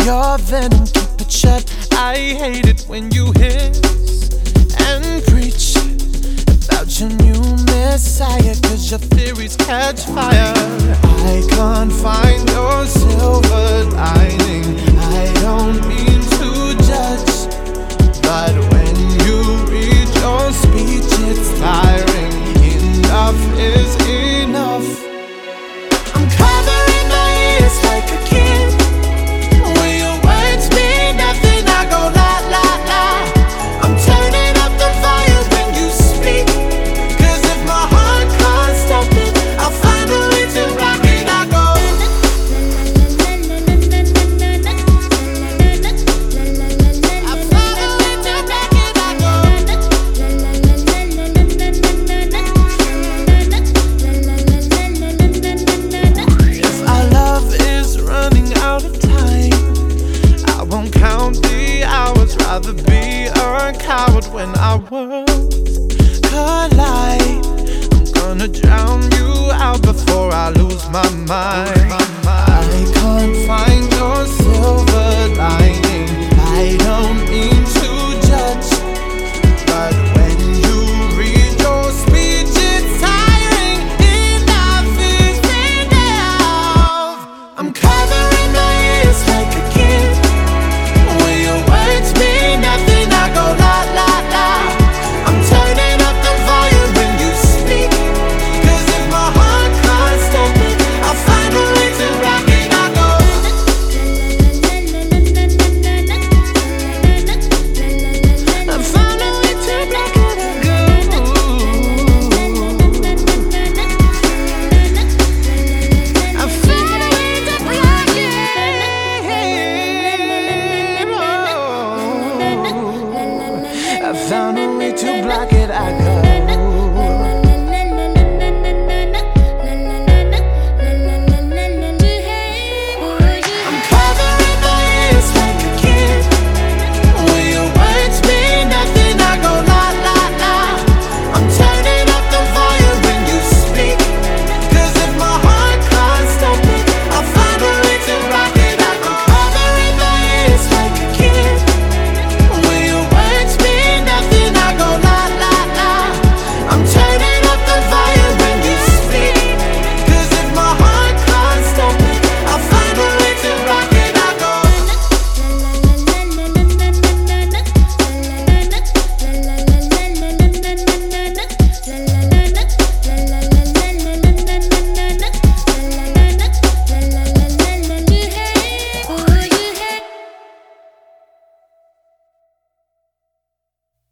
your venom, keep it shut. I hate it when you hiss and preach about your new messiah, 'cause your theories catch fire. I can't find your silver lining. I don't mean to judge, but when you read your speech, it's tiring. Enough is enough. I'm covering my ears like a kid. When your words mean nothing, I go la la la. I'm turning up the fire when you speak, 'cause if my heart can't stop it, I'll find a way to rock it. I go rather be a coward when our worlds collide. I'm gonna drown you out before I lose my mind.